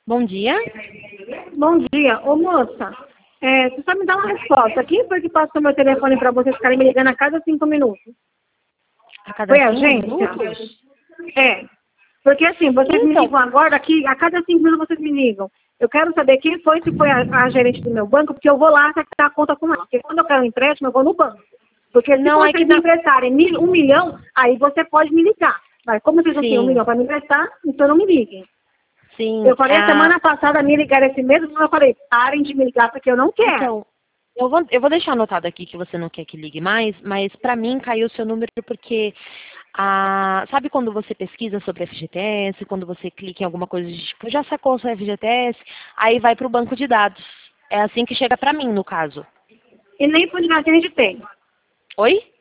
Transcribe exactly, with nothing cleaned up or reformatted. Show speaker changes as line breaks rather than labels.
Bom dia.
Bom dia. Ô, moça, é, você só me dá uma resposta. Quem foi que passou meu telefone para vocês ficarem me ligando a cada cinco minutos?
A cada
Foi a
cinco
agência?
minutos?
É. Porque assim, vocês me
Então,
ligam agora, que a cada cinco minutos vocês me ligam. Eu quero saber quem foi, se foi a, a gerente do meu banco, porque eu vou lá acertar a conta com ela. Porque quando eu quero um empréstimo, eu vou no banco. Porque se
não é que
vocês me
não.
emprestarem mil, um milhão, aí você pode me ligar. Mas como vocês não têm um
Sim,
milhão para me emprestar, então não me liguem.
sim.
Eu falei a
ah,
semana passada, me ligaram esse mesmo, mas eu falei, parem de me ligar porque eu não quero.
Então, eu vou, eu vou deixar anotado aqui que você não quer que ligue mais, mas pra mim caiu o seu número porque, ah, sabe quando você pesquisa sobre F G T S, quando você clica em alguma coisa de tipo, já sacou o seu F G T S, aí vai pro banco de dados. É assim que chega pra mim, no caso.
E nem por ligar que a gente tem.
Oi?